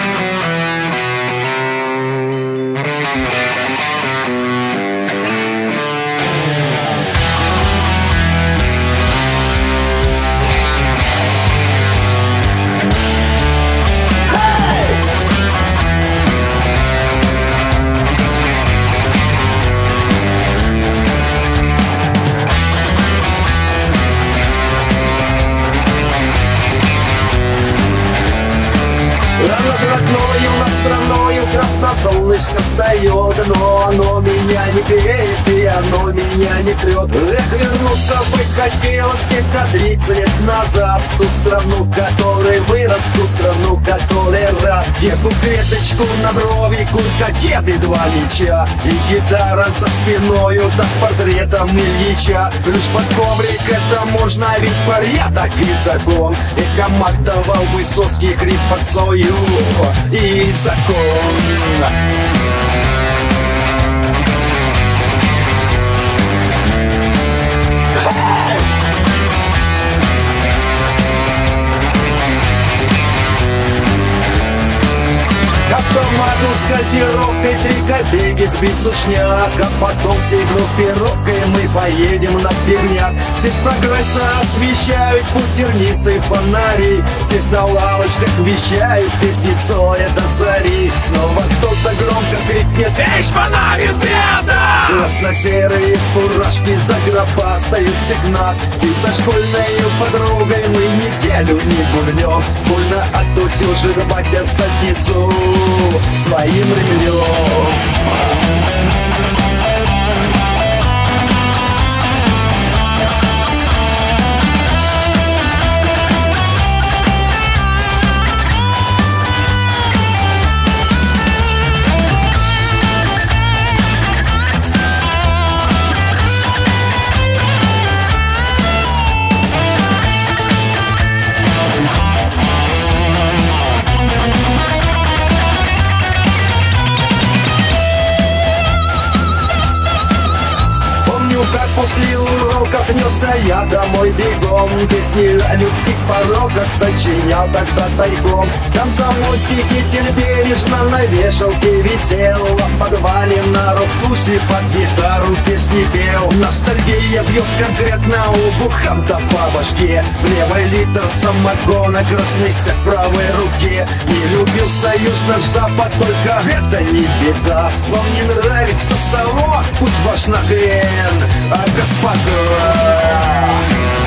Над страною красносолнышко встает, но оно меня не греет и оно меня не прет. Эх, вернуться бы хотелось где-то 30 лет назад, в ту страну, в которой вырос, в ту страну, которой рад. Где клеточку на брови, куртка, кед и 2 мяча, и гитара за спиною, да с портретом Ильича. Ключ под коврик, это можно, ведь порядок и закон. И командовал Высоцкий, хрип под сою и закон. Автомату с газировкой 3 копейки сбить сушняк, а потом всей группировкой мы поедем на пивняк. Здесь прогресса освещают путь тернистые фонари, здесь на лавочках вещают песни Цоя до зари. Снова кто-то громко крикнет: «Эй, шпана, беда!» Красно-серые фуражки загробастают всех нас, и за школьной подругой мы неделю не гульнем. Больно отутюжит батя задницу своим ремнем. Как после уроков несся я домой бегом, песни о людских пороках сочинял тогда тайком. Комсомольский китель бережно на вешалке висел, а в подвале на рок-тусе под гитару песни пел. Ностальгия бьет конкретно обухом да по башке. В левой литр самогона, красный стяг в правой руке. Не любил союз наш Запад, только это не беда. Вам не нравится совок, путь ваш на хрен. А господа,